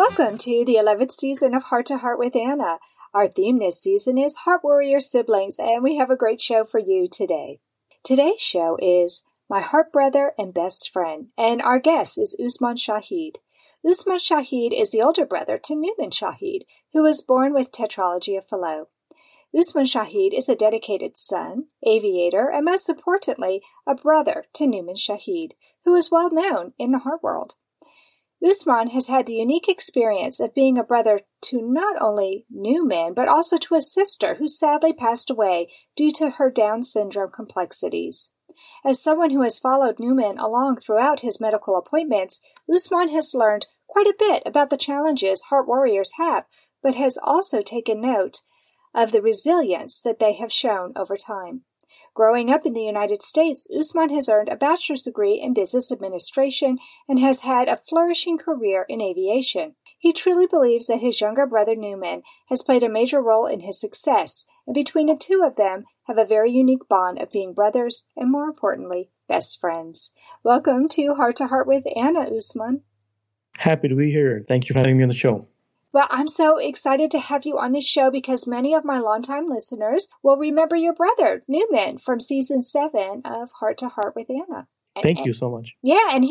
Welcome to the 11th season of Heart to Heart with Anna. Our theme this season is Heart Warrior Siblings, and we have a great show for you today. Today's show is My Heart Brother and Best Friend, and our guest is Usman Shahid. Usman Shahid is the older brother to Numan Shahid, who was born with tetralogy of Fallot. Usman Shahid is a dedicated son, aviator, and most importantly, a brother to Numan Shahid, who is well known in the heart world. Usman has had the unique experience of being a brother to not only Numan, but also to a sister who sadly passed away due to her Down syndrome complexities. As someone who has followed Numan along throughout his medical appointments, Usman has learned quite a bit about the challenges heart warriors have, but has also taken note of the resilience that they have shown over time. Growing up in the United States, Usman has earned a bachelor's degree in business administration and has had a flourishing career in aviation. He truly believes that his younger brother Numan has played a major role in his success, and between the two of them have a very unique bond of being brothers and, more importantly, best friends. Welcome to Heart with Anna, Usman. Happy to be here. Thank you for having me on the show. Well, I'm so excited to have you on this show because many of my longtime listeners will remember your brother, Numan, from season 7 of Heart to Heart with Anna. Thank you so much. Yeah, and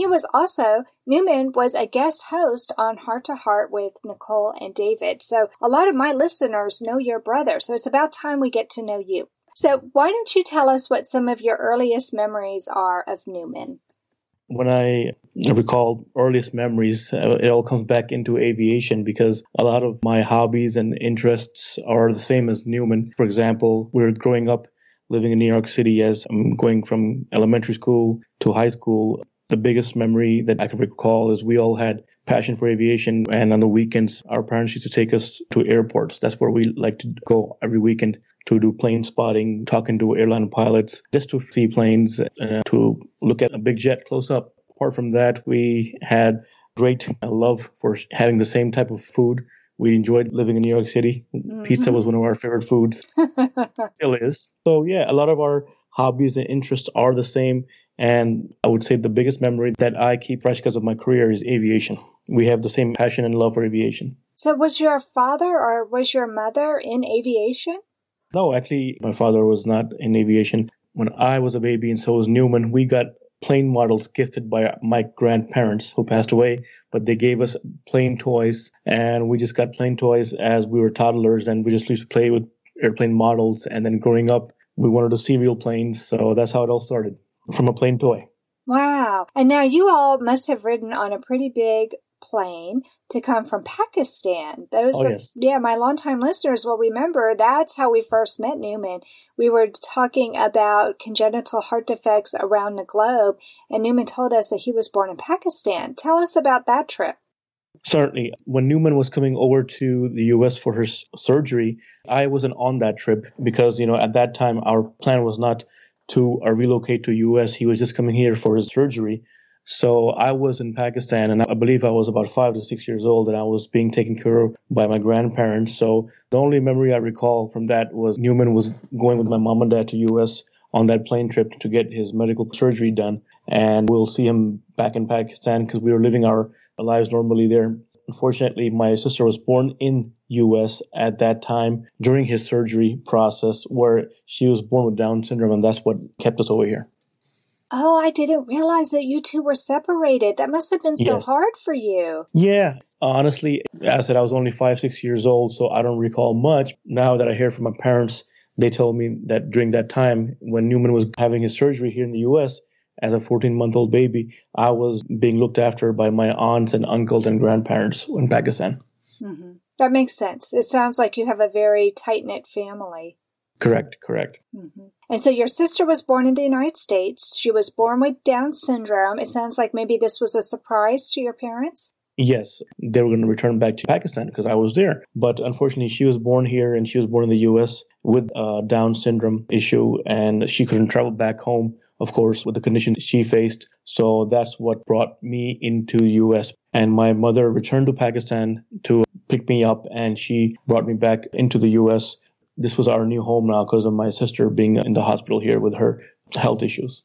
Numan was a guest host on Heart to Heart with Nicole and David. So a lot of my listeners know your brother, so it's about time we get to know you. So why don't you tell us what some of your earliest memories are of Numan? When I recall earliest memories, it all comes back into aviation because a lot of my hobbies and interests are the same as Numan. For example, we're growing up living in New York City as I'm going from elementary school to high school. The biggest memory that I can recall is we all had passion for aviation, and on the weekends, our parents used to take us to airports. That's where we like to go every weekend to do plane spotting, talking to airline pilots, just to see planes, to look at a big jet close up. Apart from that, we had great love for having the same type of food. We enjoyed living in New York City. Mm-hmm. Pizza was one of our favorite foods. Still is. So yeah, a lot of our hobbies and interests are the same. And I would say the biggest memory that I keep fresh because of my career is aviation. We have the same passion and love for aviation. So was your father or was your mother in aviation? No, actually, my father was not in aviation. When I was a baby and so was Numan, we got plane models gifted by my grandparents who passed away, but they gave us plane toys, and we just got plane toys as we were toddlers, and we just used to play with airplane models. And then growing up, we wanted to see real planes, so that's how it all started, from a plane toy. Wow. And now you all must have ridden on a pretty big plane to come from Pakistan. Yes. Yeah, my longtime listeners will remember that's how we first met Numan. We were talking about congenital heart defects around the globe, and Numan told us that he was born in Pakistan. Tell us about that trip. Certainly. When Numan was coming over to the U.S. for his surgery, I wasn't on that trip because, at that time, our plan was not to relocate to U.S. He was just coming here for his surgery. So I was in Pakistan, and I believe I was about 5 to 6 years old, and I was being taken care of by my grandparents. So the only memory I recall from that was Numan was going with my mom and dad to U.S. on that plane trip to get his medical surgery done. And we'll see him back in Pakistan because we were living our lives normally there. Unfortunately, my sister was born in U.S. at that time during his surgery process, where she was born with Down syndrome, and that's what kept us over here. Oh, I didn't realize that you two were separated. That must have been so hard for you. Yeah. Honestly, as I said, I was only 5, 6 years old, so I don't recall much. Now that I hear from my parents, they told me that during that time, when Numan was having his surgery here in the U.S., as a 14-month-old baby, I was being looked after by my aunts and uncles and grandparents in Pakistan. Mm-hmm. That makes sense. It sounds like you have a very tight-knit family. Correct. Mm-hmm. And so your sister was born in the United States. She was born with Down syndrome. It sounds like maybe this was a surprise to your parents? Yes, they were going to return back to Pakistan because I was there. But unfortunately, she was born here and she was born in the U.S. with a Down syndrome issue, and she couldn't travel back home, of course, with the condition she faced. So that's what brought me into the U.S. And my mother returned to Pakistan to pick me up, and she brought me back into the U.S. This was our new home now because of my sister being in the hospital here with her health issues.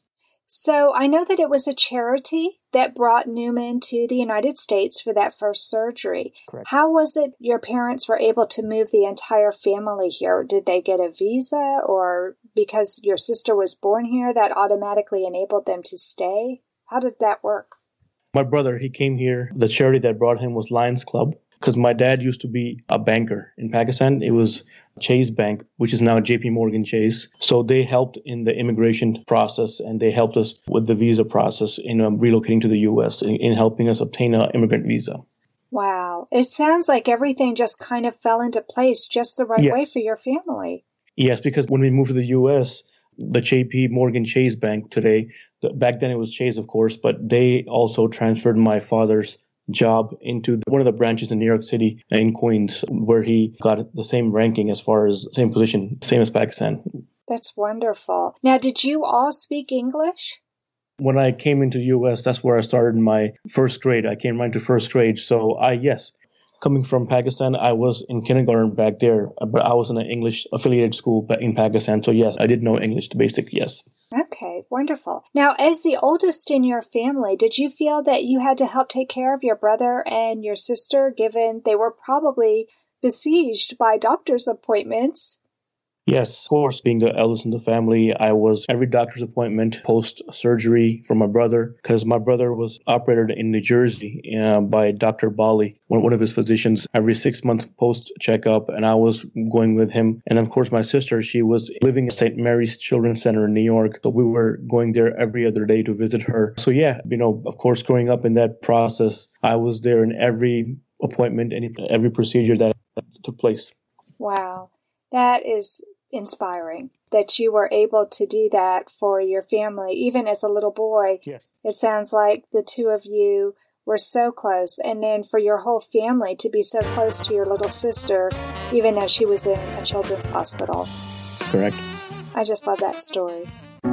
So I know that it was a charity that brought Newman to the United States for that first surgery. Correct. How was it your parents were able to move the entire family here? Did they get a visa, or because your sister was born here, that automatically enabled them to stay? How did that work? My brother, he came here. The charity that brought him was Lions Club, because my dad used to be a banker in Pakistan. It was Chase Bank, which is now JP Morgan Chase. So they helped in the immigration process, and they helped us with the visa process in relocating to the U.S., in helping us obtain an immigrant visa. Wow. It sounds like everything just kind of fell into place just the right Yes. way for your family. Yes, because when we moved to the U.S., the JP Morgan Chase Bank today, back then it was Chase, of course, but they also transferred my father's job into one of the branches in New York City, in Queens, where he got the same ranking as far as same position, same as Pakistan. That's wonderful. Now, did you all speak English? When I came into the U.S., that's where I started my first grade. I came right into first grade. So yes, coming from Pakistan, I was in kindergarten back there, but I was in an English affiliated school in Pakistan. So yes, I did know English, the basic, yes. Okay, wonderful. Now, as the oldest in your family, did you feel that you had to help take care of your brother and your sister, given they were probably besieged by doctor's appointments? Yes, of course, being the eldest in the family, I was every doctor's appointment post-surgery for my brother, because my brother was operated in New Jersey by Dr. Bali, one of his physicians, every 6 months post-checkup, and I was going with him. And of course, my sister, she was living at St. Mary's Children's Center in New York, so we were going there every other day to visit her. So yeah, of course, growing up in that process, I was there in every appointment and every procedure that took place. Wow, that is inspiring that you were able to do that for your family, even as a little boy. Yes. It sounds like the two of you were so close, and then for your whole family to be so close to your little sister, even as she was in a children's hospital. Correct. I just love that story.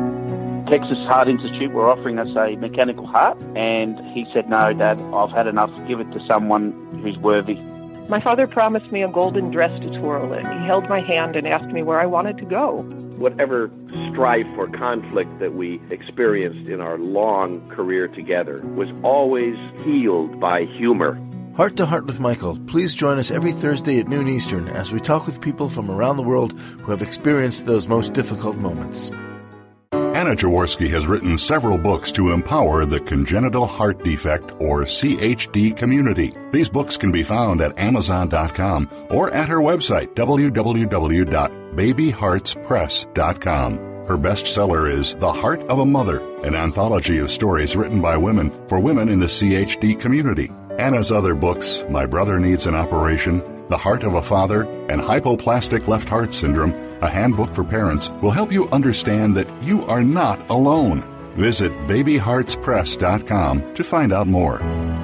Texas Heart Institute were offering us a mechanical heart, and he said, "No, Dad, I've had enough. Give it to someone who's worthy." My father promised me a golden dress to twirl in. He held my hand and asked me where I wanted to go. Whatever strife or conflict that we experienced in our long career together was always healed by humor. Heart to Heart with Michael. Please join us every Thursday at noon Eastern as we talk with people from around the world who have experienced those most difficult moments. Anna Jaworski has written several books to empower the congenital heart defect, or CHD, community. These books can be found at Amazon.com or at her website, www.babyheartspress.com. Her bestseller is The Heart of a Mother, an anthology of stories written by women for women in the CHD community. Anna's other books, My Brother Needs an Operation, The Heart of a Father, and Hypoplastic Left Heart Syndrome, a handbook for parents, will help you understand that you are not alone. Visit babyheartspress.com to find out more.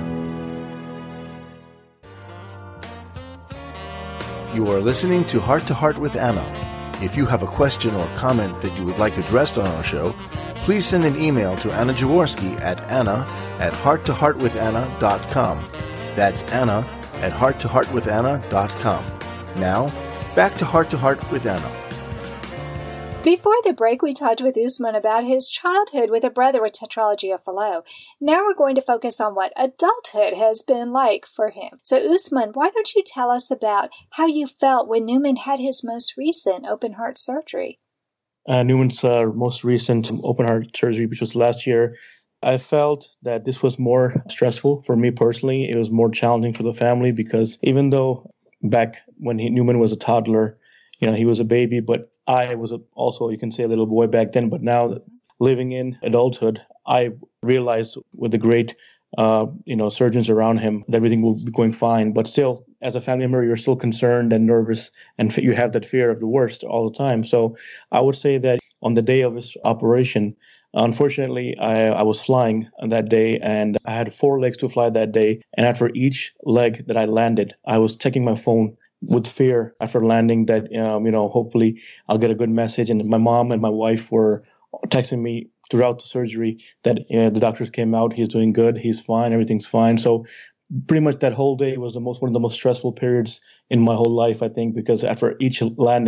You are listening to Heart with Anna. If you have a question or comment that you would like addressed on our show, please send an email to Anna Jaworski at anna@hearttoheartwithanna.com. That's anna@hearttoheartwithanna.com. Now, back to Heart with Anna. Before the break, we talked with Usman about his childhood with a brother with tetralogy of Fallot. Now we're going to focus on what adulthood has been like for him. So, Usman, why don't you tell us about how you felt when Newman had his most recent open heart surgery? Newman's most recent open heart surgery, which was last year, I felt that this was more stressful for me personally. It was more challenging for the family because even though back when Newman was a toddler, he was a baby, but I was also, you can say, a little boy back then. But now living in adulthood, I realized with the great, surgeons around him that everything will be going fine. But still, as a family member, you're still concerned and nervous, and you have that fear of the worst all the time. So I would say that on the day of his operation, unfortunately, I was flying on that day, and I had 4 legs to fly that day. And after each leg that I landed, I was checking my phone with fear after landing that, hopefully I'll get a good message. And my mom and my wife were texting me throughout the surgery that the doctors came out, he's doing good, he's fine, everything's fine. So pretty much that whole day was one of the most stressful periods in my whole life, I think, because after each landing,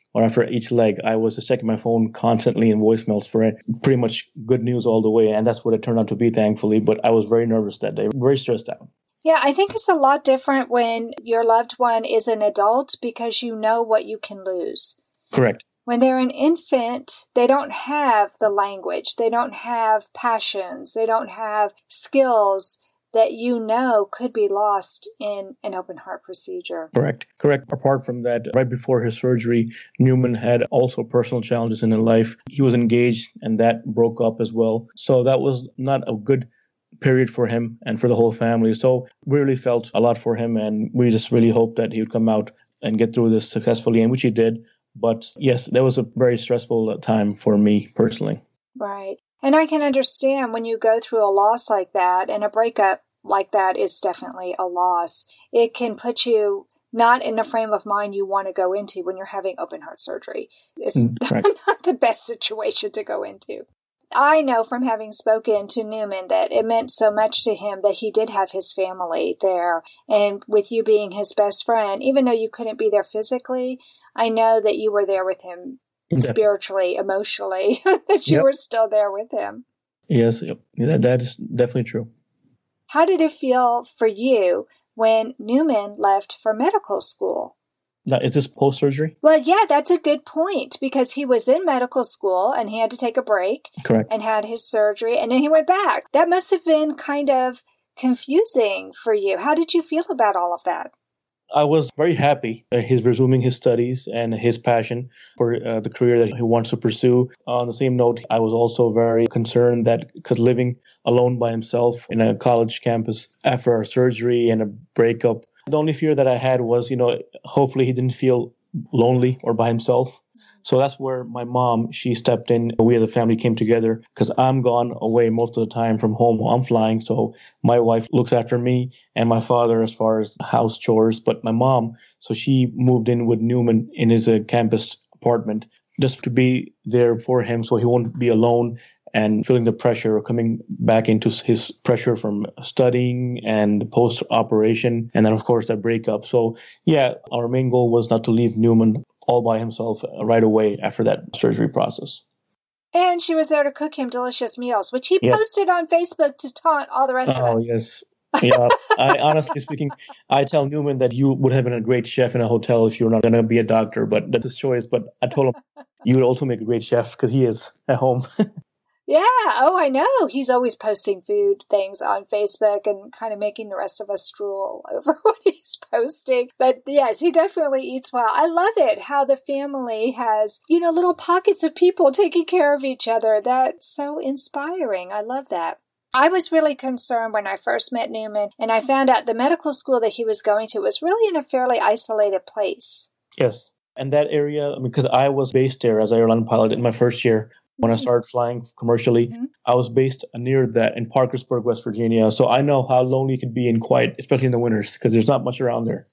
or after each leg, I was just checking my phone constantly in voicemails for pretty much good news all the way. And that's what it turned out to be, thankfully. But I was very nervous that day, very stressed out. Yeah, I think it's a lot different when your loved one is an adult because you know what you can lose. Correct. When they're an infant, they don't have the language. They don't have passions. They don't have skills that you know could be lost in an open heart procedure. Correct. Apart from that, right before his surgery, Newman had also personal challenges in his life. He was engaged and that broke up as well. So that was not a good period for him and for the whole family. So we really felt a lot for him, and we just really hoped that he would come out and get through this successfully, and which he did. But yes, that was a very stressful time for me personally. Right. And I can understand when you go through a loss like that, and a breakup like that is definitely a loss. It can put you not in a frame of mind you want to go into when you're having open heart surgery. It's not the best situation to go into. I know from having spoken to Newman that it meant so much to him that he did have his family there. And with you being his best friend, even though you couldn't be there physically, I know that you were there with him spiritually, emotionally, that you were still there with him. Yes, that is definitely true. How did it feel for you when Newman left for medical school? Now, is this post-surgery? Well, yeah, that's a good point because he was in medical school and he had to take a break. Correct. And had his surgery and then he went back. That must have been kind of confusing for you. How did you feel about all of that? I was very happy that he's resuming his studies and his passion for the career that he wants to pursue. On the same note, I was also very concerned that because living alone by himself in a college campus after a surgery and a breakup, the only fear that I had was, hopefully he didn't feel lonely or by himself. So that's where my mom, she stepped in. We as a family came together because I'm gone away most of the time from home. I'm flying. So my wife looks after me and my father as far as house chores. But my mom, so she moved in with Newman in his campus apartment just to be there for him so he won't be alone and feeling the pressure of coming back into his pressure from studying and post-operation. And then, of course, that breakup. So, yeah, our main goal was not to leave Newman all by himself right away after that surgery process. And she was there to cook him delicious meals, which he posted on Facebook to taunt all the rest of us. Oh, yes. Yeah, I honestly speaking, I tell Newman that you would have been a great chef in a hotel if you're not going to be a doctor, but that's his choice. But I told him you would also make a great chef because he is at home. Yeah. Oh, I know. He's always posting food things on Facebook and kind of making the rest of us drool over what he's posting. But yes, he definitely eats well. I love it how the family has, little pockets of people taking care of each other. That's so inspiring. I love that. I was really concerned when I first met Newman and I found out the medical school that he was going to was really in a fairly isolated place. Yes. And that area, because I was based there as an airline pilot in my first year. When I started flying commercially, I was based near that in Parkersburg, West Virginia. So I know how lonely it can be and quiet, especially in the winters, because there's not much around there.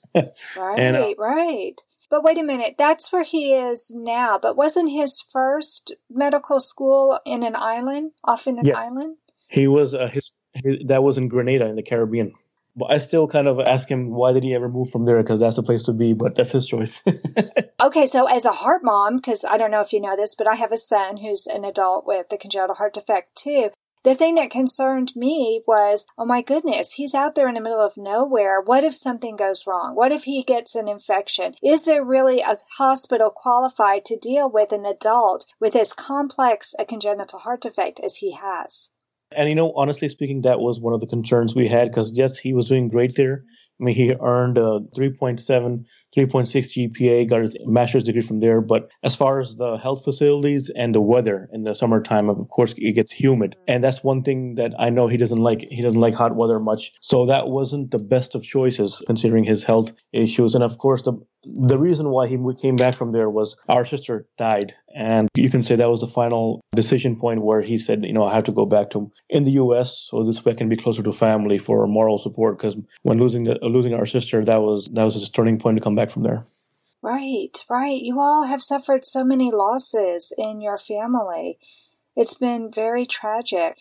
Right. But wait a minute, that's where he is now. But wasn't his first medical school in an island, off in an island? He was, that was in Grenada in the Caribbean. But I still kind of ask him, why did he ever move from there? Because that's the place to be, but that's his choice. Okay, so as a heart mom, because I don't know if you know this, but I have a son who's an adult with the congenital heart defect too. The thing that concerned me was, oh my goodness, he's out there in the middle of nowhere. What if something goes wrong? What if he gets an infection? Is there really a hospital qualified to deal with an adult with as complex a congenital heart defect as he has? And, honestly speaking, that was one of the concerns we had because, yes, he was doing great there. I mean, he earned a 3.7, 3.6 GPA, got his master's degree from there. But as far as the health facilities and the weather in the summertime, of course, it gets humid. And that's one thing that I know he doesn't like. He doesn't like hot weather much. So that wasn't the best of choices considering his health issues. And, of course, the reason why he came back from there was our sister died. And you can say that was the final decision point where he said, I have to go back to in the U.S. so this way I can be closer to family for moral support. Because when losing our sister, that was his turning point to come back from there. Right. You all have suffered so many losses in your family. It's been very tragic.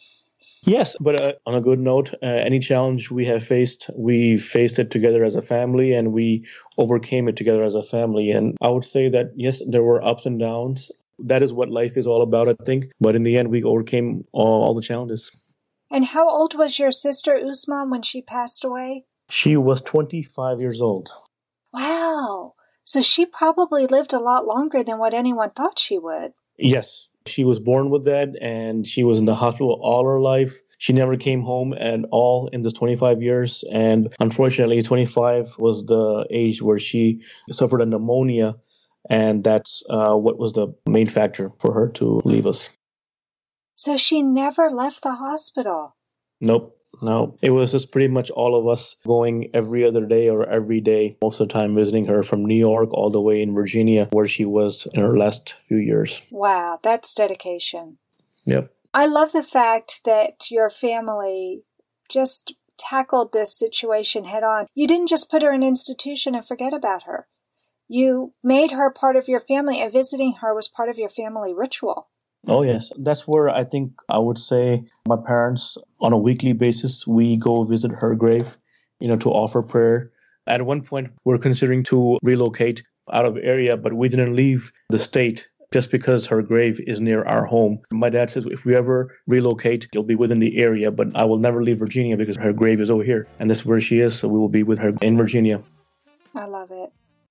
Yes, but on a good note, any challenge we faced it together as a family, and we overcame it together as a family. And I would say that, yes, there were ups and downs. That is what life is all about, I think. But in the end, we overcame all the challenges. And how old was your sister Usman when she passed away? She was 25 years old. Wow. So she probably lived a lot longer than what anyone thought she would. Yes. She was born with that, and she was in the hospital all her life. She never came home at all in those 25 years. And unfortunately, 25 was the age where she suffered a pneumonia. And that's what was the main factor for her to leave us. So she never left the hospital? Nope. No, it was just pretty much all of us going every other day or every day, most of the time visiting her from New York all the way in Virginia, where she was in her last few years. Wow, that's dedication. Yep. I love the fact that your family just tackled this situation head on. You didn't just put her in an institution and forget about her. You made her part of your family, and visiting her was part of your family ritual. Oh, yes. That's where I think I would say my parents, on a weekly basis, we go visit her grave, to offer prayer. At one point, we're considering to relocate out of area, but we didn't leave the state just because her grave is near our home. My dad says if we ever relocate, it'll be within the area, but I will never leave Virginia because her grave is over here. And that's where she is, so we will be with her in Virginia. I love it.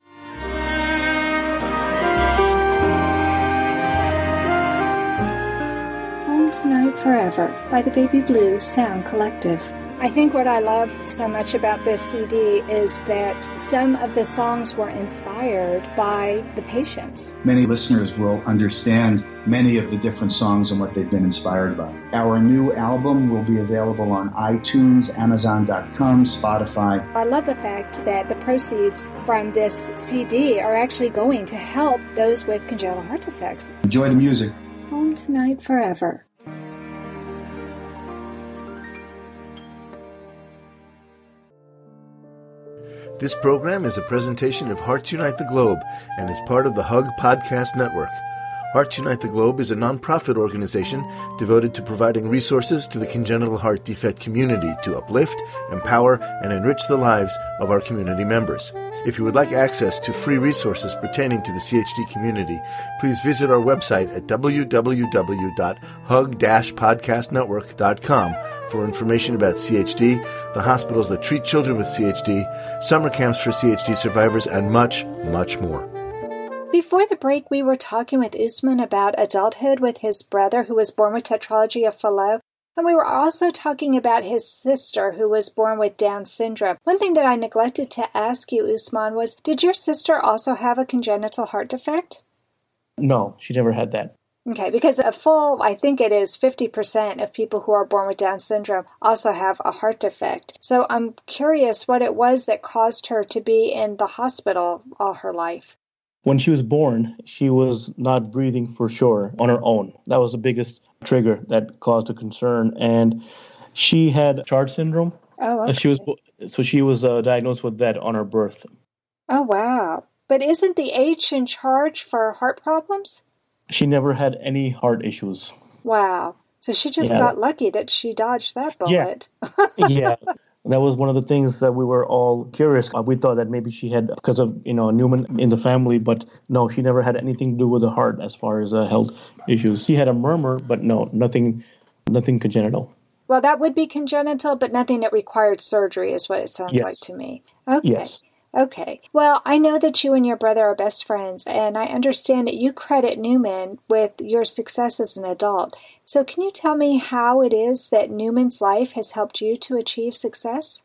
Tonight Forever by the Baby Blue Sound Collective. I think what I love so much about this CD is that some of the songs were inspired by the patients. Many listeners will understand many of the different songs and what they've been inspired by. Our new album will be available on iTunes, Amazon.com, Spotify. I love the fact that the proceeds from this CD are actually going to help those with congenital heart defects. Enjoy the music. Home Tonight Forever. This program is a presentation of Hearts Unite the Globe and is part of the Hug Podcast Network. Hearts Unite the Globe is a non-profit organization devoted to providing resources to the congenital heart defect community to uplift, empower, and enrich the lives of our community members. If you would like access to free resources pertaining to the CHD community, please visit our website at www.hug-podcastnetwork.com for information about CHD, the hospitals that treat children with CHD, summer camps for CHD survivors, and much, much more. Before the break, we were talking with Usman about adulthood with his brother who was born with tetralogy of Fallot. And we were also talking about his sister who was born with Down syndrome. One thing that I neglected to ask you, Usman, was did your sister also have a congenital heart defect? No, she never had that. Okay, because I think it is 50% of people who are born with Down syndrome also have a heart defect. So I'm curious what it was that caused her to be in the hospital all her life. When she was born, she was not breathing for sure on her own. That was the biggest trigger that caused a concern. And she had CHARD syndrome. Oh, okay. She was diagnosed with that on her birth. Oh, wow. But isn't the H in charge for heart problems? She never had any heart issues. Wow. So she just got lucky that she dodged that bullet. Yeah. That was one of the things that we were all curious. We thought that maybe she had, because of, Newman in the family, but no, she never had anything to do with the heart as far as health issues. She had a murmur, but no, nothing congenital. Well, that would be congenital, but nothing that required surgery is what it sounds like to me. Okay. Yes. Okay. Well, I know that you and your brother are best friends, and I understand that you credit Newman with your success as an adult. So can you tell me how it is that Newman's life has helped you to achieve success?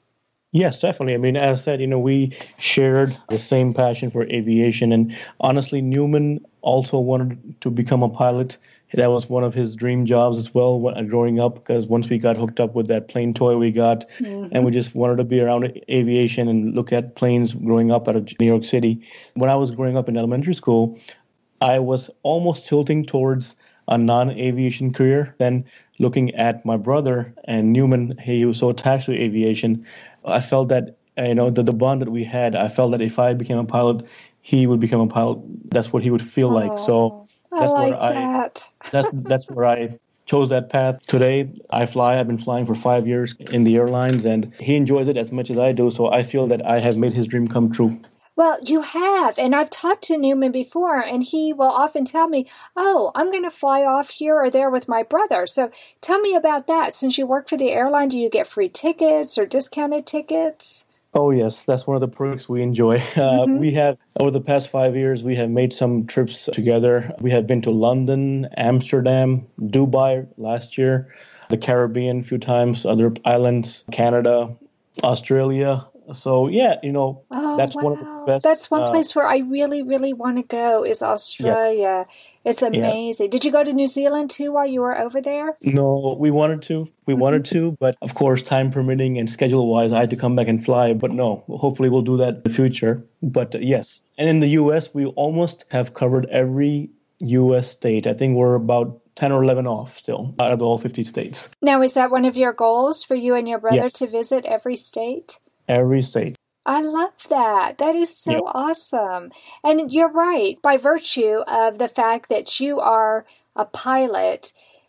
Yes, definitely. I mean, as I said, we shared the same passion for aviation, and honestly, Newman also wanted to become a pilot. That was one of his dream jobs as well growing up, because once we got hooked up with that plane toy we got, and we just wanted to be around aviation and look at planes growing up out of New York City. When I was growing up in elementary school, I was almost tilting towards a non-aviation career. Then looking at my brother and Newman, he was so attached to aviation, I felt that, the bond that we had, I felt that if I became a pilot, he would become a pilot. That's what he would feel like. So that's where I chose chose that path. Today, I fly. I've been flying for 5 years in the airlines, and he enjoys it as much as I do. So I feel that I have made his dream come true. Well, you have, and I've talked to Newman before, and he will often tell me, oh, I'm going to fly off here or there with my brother. So tell me about that. Since you work for the airline, do you get free tickets or discounted tickets? Oh, yes. That's one of the perks we enjoy. We have, over the past 5 years, we have made some trips together. We have been to London, Amsterdam, Dubai last year, the Caribbean a few times, other islands, Canada, Australia. So, yeah, that's one of the best. That's one place where I really, really want to go is Australia. Yes. It's amazing. Yes. Did you go to New Zealand, too, while you were over there? No, we wanted to. But, of course, time permitting and schedule-wise, I had to come back and fly. But no, hopefully we'll do that in the future. But, yes. And in the U.S., we almost have covered every U.S. state. I think we're about 10 or 11 off still out of all 50 states. Now, is that one of your goals for you and your brother Yes. to visit every state? Every state. I love that. That is so awesome. And you're right. By virtue of the fact that you are a pilot,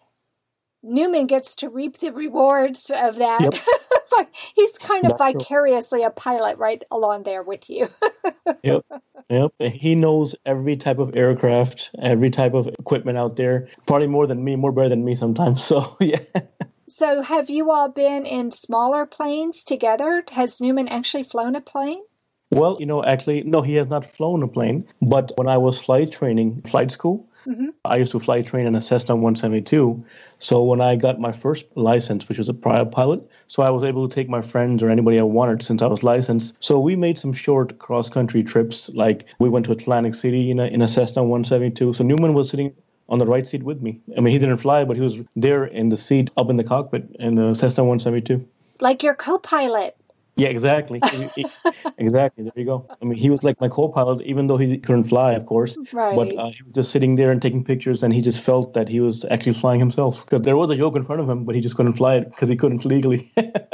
Newman gets to reap the rewards of that. Yep. He's kind of vicariously a pilot right along there with you. Yep. He knows every type of aircraft, every type of equipment out there. Probably more better than me sometimes. So, yeah. So have you all been in smaller planes together? Has Newman actually flown a plane? Well, actually, no, he has not flown a plane. But when I was flight school, I used to flight train in a Cessna 172. So when I got my first license, which was a private pilot, so I was able to take my friends or anybody I wanted since I was licensed. So we made some short cross-country trips. Like we went to Atlantic City in a Cessna 172. So Newman was sitting on the right seat with me. I mean, he didn't fly, but he was there in the seat up in the cockpit in the Cessna 172. Like your co-pilot. Yeah, exactly. Exactly. There you go. I mean, he was like my co-pilot, even though he couldn't fly, of course. Right. But he was just sitting there and taking pictures, and he just felt that he was actually flying himself. Because there was a yoke in front of him, but he just couldn't fly it because he couldn't legally.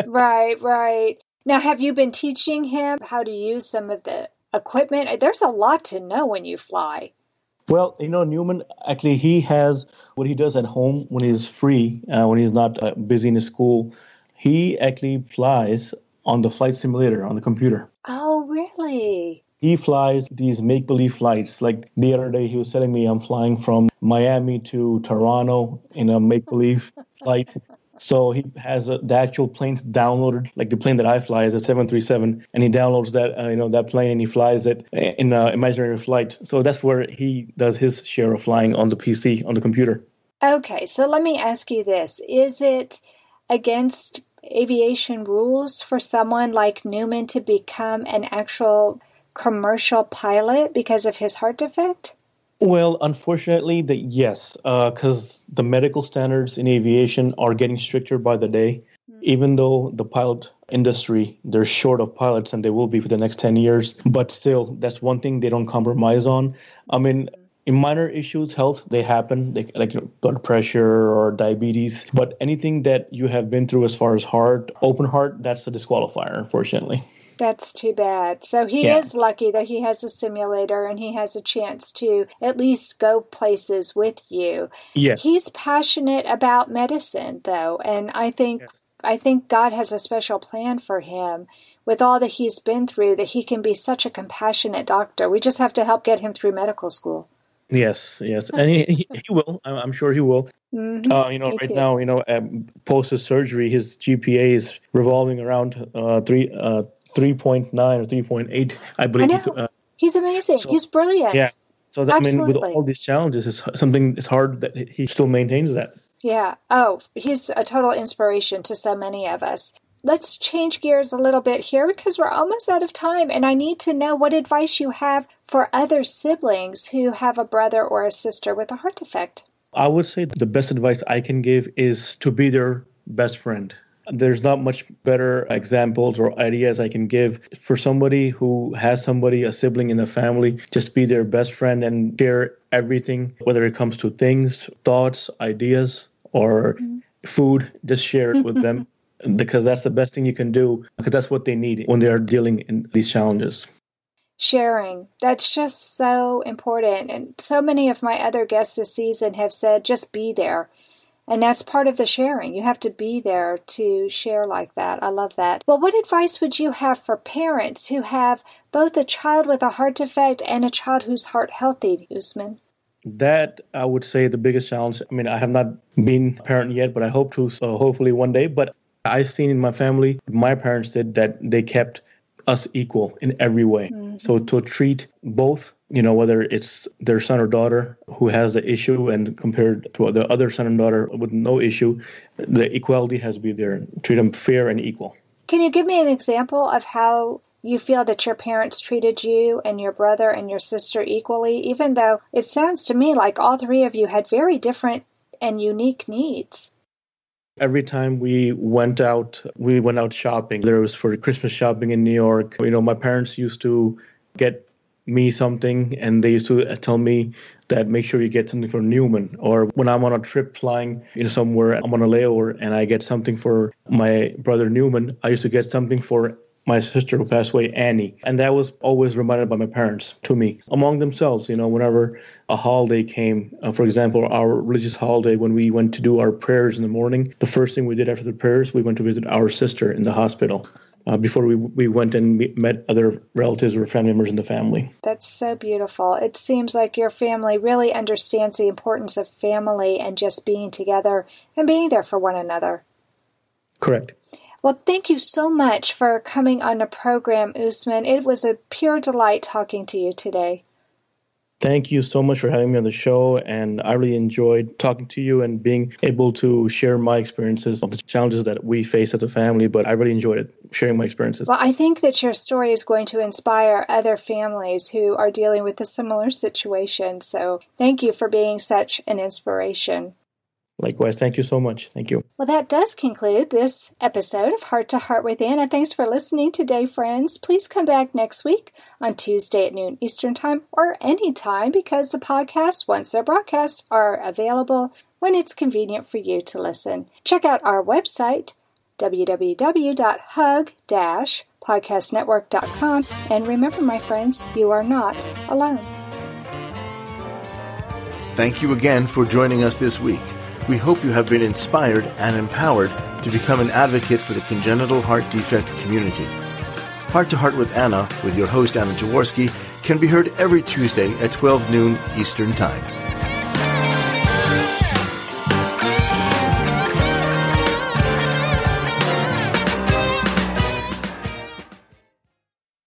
Right. Now, have you been teaching him how to use some of the equipment? There's a lot to know when you fly. Well, Newman, actually, he has what he does at home when he's free, when he's not busy in his school. He actually flies on the flight simulator on the computer. Oh, really? He flies these make-believe flights. Like the other day, he was telling me I'm flying from Miami to Toronto in a make-believe flight. So he has the actual planes downloaded, like the plane that I fly is a 737, and he downloads that that plane and he flies it in an imaginary flight. So that's where he does his share of flying on the PC, on the computer. Okay, so let me ask you this. Is it against aviation rules for someone like Newman to become an actual commercial pilot because of his heart defect? Well, unfortunately, yes, because the medical standards in aviation are getting stricter by the day. Even though the pilot industry, they're short of pilots and they will be for the next 10 years. But still, that's one thing they don't compromise on. I mean, in minor issues, health, they happen, like blood pressure or diabetes. But anything that you have been through as far as open heart, that's the disqualifier, unfortunately. That's too bad. So he is lucky that he has a simulator and he has a chance to at least go places with you. Yes. He's passionate about medicine, though, and I think God has a special plan for him with all that he's been through, that he can be such a compassionate doctor. We just have to help get him through medical school. Yes, and he will. I'm sure he will. Mm-hmm. Right now, post his surgery, his GPA is revolving around 3.9 or 3.8, I believe. I know. He's amazing. He's brilliant. Yeah. So I mean, with all these challenges, it's hard that he still maintains that. Yeah. Oh, he's a total inspiration to so many of us. Let's change gears a little bit here because we're almost out of time, and I need to know what advice you have for other siblings who have a brother or a sister with a heart defect. I would say the best advice I can give is to be their best friend. There's not much better examples or ideas I can give for somebody who has a sibling in the family. Just be their best friend and share everything, whether it comes to things, thoughts, ideas, or food. Just share it with them because that's the best thing you can do, because that's what they need when they are dealing in these challenges. Sharing. That's just so important. And so many of my other guests this season have said, just be there. And that's part of the sharing. You have to be there to share like that. I love that. Well, what advice would you have for parents who have both a child with a heart defect and a child who's heart healthy, Usman? That, I would say, the biggest challenge. I mean, I have not been a parent yet, but I hope to, so hopefully one day. But I've seen in my family, my parents did that they kept us equal in every way. Mm-hmm. So to treat both, whether it's their son or daughter who has the issue and compared to the other son and daughter with no issue, the equality has to be there. Treat them fair and equal. Can you give me an example of how you feel that your parents treated you and your brother and your sister equally, even though it sounds to me like all three of you had very different and unique needs? Every time we went out shopping. There was for Christmas shopping in New York. My parents used to get me something, and they used to tell me that make sure you get something for Newman. Or when I'm on a trip flying somewhere, I'm on a layover, and I get something for my brother Newman, I used to get something for my sister who passed away, Annie. And that was always reminded by my parents to me. Among themselves, whenever a holiday came, for example, our religious holiday, when we went to do our prayers in the morning, the first thing we did after the prayers, we went to visit our sister in the hospital. Before we went and met other relatives or family members in the family. That's so beautiful. It seems like your family really understands the importance of family and just being together and being there for one another. Correct. Well, thank you so much for coming on the program, Usman. It was a pure delight talking to you today. Thank you so much for having me on the show, and I really enjoyed talking to you and being able to share my experiences of the challenges that we face as a family, but I really enjoyed it, sharing my experiences. Well, I think that your story is going to inspire other families who are dealing with a similar situation, so thank you for being such an inspiration. Likewise. Thank you so much. Thank you. Well, that does conclude this episode of Heart to Heart with Anna. Thanks for listening today, friends. Please come back next week on Tuesday at noon Eastern Time or any time, because the podcasts, once they're broadcast, are available when it's convenient for you to listen. Check out our website, www.hug-podcastnetwork.com. And remember, my friends, you are not alone. Thank you again for joining us this week. We hope you have been inspired and empowered to become an advocate for the congenital heart defect community. Heart to Heart with Anna, with your host Anna Jaworski, can be heard every Tuesday at 12 noon Eastern Time.